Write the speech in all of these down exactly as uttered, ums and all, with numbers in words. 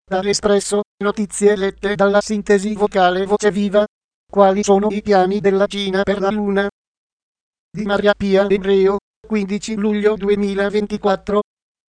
Dall'Espresso, notizie lette dalla sintesi vocale Voce Viva. Quali sono i piani della Cina per la Luna? Di Maria Pia Ebreo, quindici luglio duemilaventiquattro.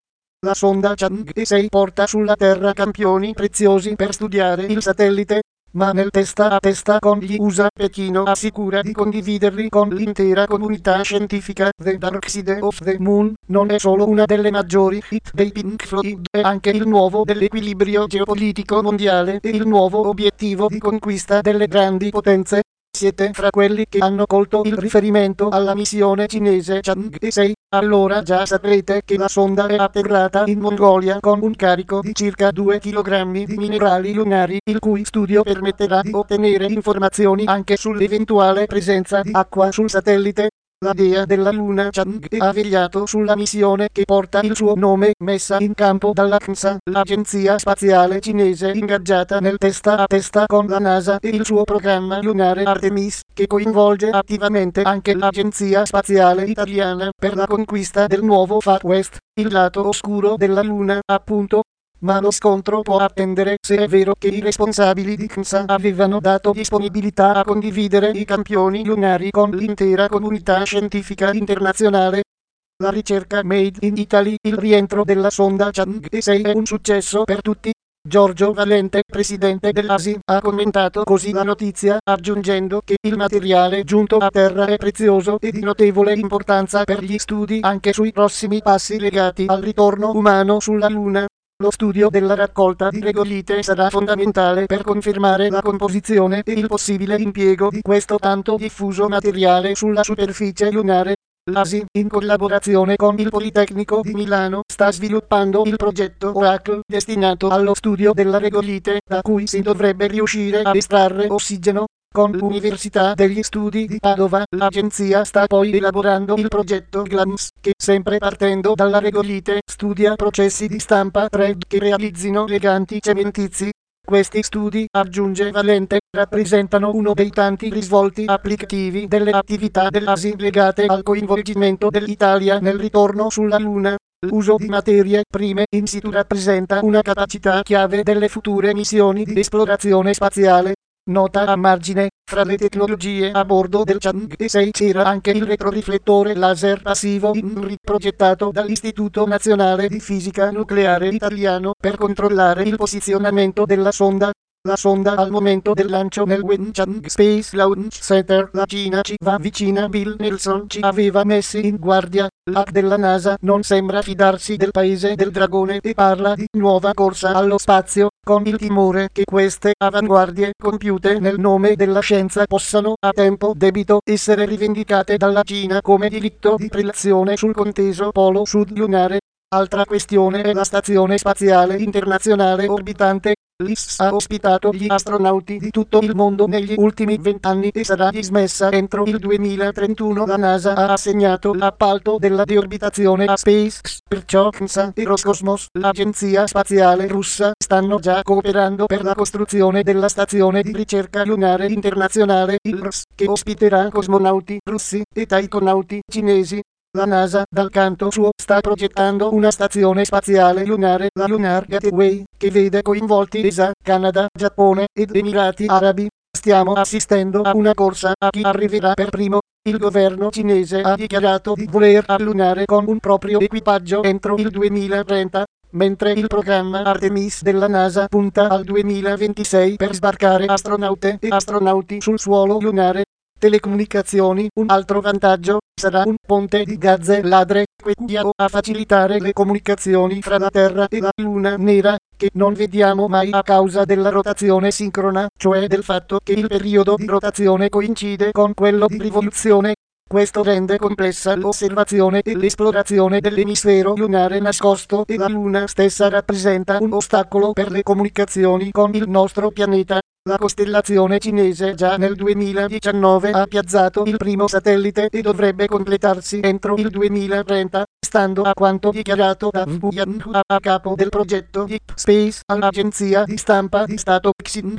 La sonda Chang'e sei porta sulla Terra campioni preziosi per studiare il satellite, ma nel testa a testa con gli U S A Pechino assicura di condividerli con l'intera comunità scientifica. The Dark Side of the Moon non è solo una delle maggiori hit dei Pink Floyd, è anche il nuovo dell'equilibrio geopolitico mondiale e il nuovo obiettivo di conquista delle grandi potenze. Siete fra quelli che hanno colto il riferimento alla missione cinese Chang'e sei, allora già saprete che la sonda è atterrata in Mongolia con un carico di circa due chilogrammi di minerali lunari, il cui studio permetterà di ottenere informazioni anche sull'eventuale presenza di acqua sul satellite. La dea della Luna Chang'e ha vegliato sulla missione che porta il suo nome, messa in campo dalla N S A, l'agenzia spaziale cinese ingaggiata nel testa a testa con la NASA e il suo programma lunare Artemis, che coinvolge attivamente anche l'agenzia spaziale italiana per la conquista del nuovo Far West, il lato oscuro della Luna, appunto. Ma lo scontro può attendere se è vero che i responsabili di N S A avevano dato disponibilità a condividere i campioni lunari con l'intera comunità scientifica internazionale. La ricerca Made in Italy, il rientro della sonda Chang'e sei è un successo per tutti. Giorgio Valente, presidente dell'A S I, ha commentato così la notizia, aggiungendo che il materiale giunto a terra è prezioso e di notevole importanza per gli studi anche sui prossimi passi legati al ritorno umano sulla Luna. Lo studio della raccolta di regolite sarà fondamentale per confermare la composizione e il possibile impiego di questo tanto diffuso materiale sulla superficie lunare. L'A S I, in collaborazione con il Politecnico di Milano, sta sviluppando il progetto Oracle, destinato allo studio della regolite, da cui si dovrebbe riuscire a estrarre ossigeno. Con l'Università degli Studi di Padova, l'agenzia sta poi elaborando il progetto GLAMS, che, sempre partendo dalla regolite, studia processi di stampa tre D che realizzino leganti cementizi. Questi studi, aggiunge Valente, rappresentano uno dei tanti risvolti applicativi delle attività dell'A S I legate al coinvolgimento dell'Italia nel ritorno sulla Luna. L'uso di materie prime in situ rappresenta una capacità chiave delle future missioni di esplorazione spaziale. Nota a margine, fra le tecnologie a bordo del Chang'e sei c'era anche il retroriflettore laser passivo I N R I progettato dall'Istituto Nazionale di Fisica Nucleare Italiano per controllare il posizionamento della sonda. La sonda al momento del lancio nel Wenchang Space Launch Center, la Cina ci va vicina. Bill Nelson ci aveva messi in guardia. L'hack della NASA non sembra fidarsi del paese del dragone e parla di nuova corsa allo spazio, con il timore che queste avanguardie compiute nel nome della scienza possano a tempo debito essere rivendicate dalla Cina come delitto di prelazione sul conteso polo sud lunare. Altra questione è la Stazione Spaziale Internazionale Orbitante. L'I S S ha ospitato gli astronauti di tutto il mondo negli ultimi vent'anni e sarà dismessa entro il duemilatrentuno. La NASA ha assegnato l'appalto della deorbitazione a SpaceX, perciò N S A e Roscosmos, l'agenzia spaziale russa, stanno già cooperando per la costruzione della stazione di ricerca lunare internazionale, il R S, che ospiterà cosmonauti russi e taikonauti cinesi. La NASA, dal canto suo, sta progettando una stazione spaziale lunare, la Lunar Gateway, che vede coinvolti E S A, Canada, Giappone ed Emirati Arabi. Stiamo assistendo a una corsa a chi arriverà per primo. Il governo cinese ha dichiarato di voler allunare con un proprio equipaggio entro il duemilatrenta, mentre il programma Artemis della NASA punta al duemilaventisei per sbarcare astronaute e astronauti sul suolo lunare. Telecomunicazioni. Un altro vantaggio sarà un ponte di gazze ladre, quindiao a facilitare le comunicazioni fra la Terra e la Luna nera, che non vediamo mai a causa della rotazione sincrona, cioè del fatto che il periodo di rotazione coincide con quello di rivoluzione. Questo rende complessa l'osservazione e l'esplorazione dell'emisfero lunare nascosto e la Luna stessa rappresenta un ostacolo per le comunicazioni con il nostro pianeta. La costellazione cinese già nel duemiladiciannove ha piazzato il primo satellite e dovrebbe completarsi entro il duemilatrenta, stando a quanto dichiarato da Wu Yanhua, a capo del progetto Deep Space all'agenzia di stampa di Stato Xinhua.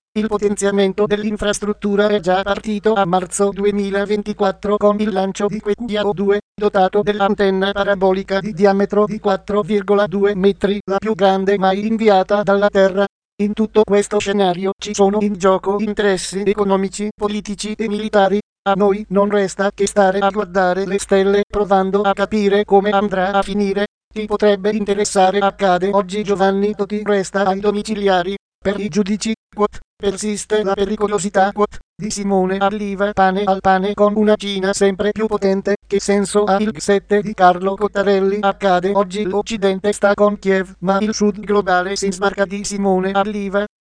Il potenziamento dell'infrastruttura è già partito a marzo duemilaventiquattro con il lancio di Quequiao due, dotato dell'antenna parabolica di diametro di quattro virgola due metri, la più grande mai inviata dalla Terra. In tutto questo scenario ci sono in gioco interessi economici, politici e militari. A noi non resta che stare a guardare le stelle provando a capire come andrà a finire. Ti potrebbe interessare accade oggi Giovanni Toti resta ai domiciliari. Per i giudici, quote, persiste la pericolosità, quote, di Simone Alliva, pane al pane con una Cina sempre più potente. Che senso ha il G sette di Carlo Cottarelli? Accade oggi l'Occidente sta con Kiev, ma il Sud globale si smarca di Simone Alliva.